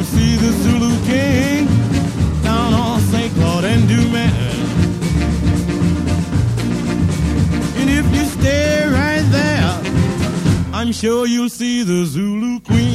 see the Zulu King down on St. Claude and Dumas. And if you stay right there, I'm sure you'll see the Zulu Queen.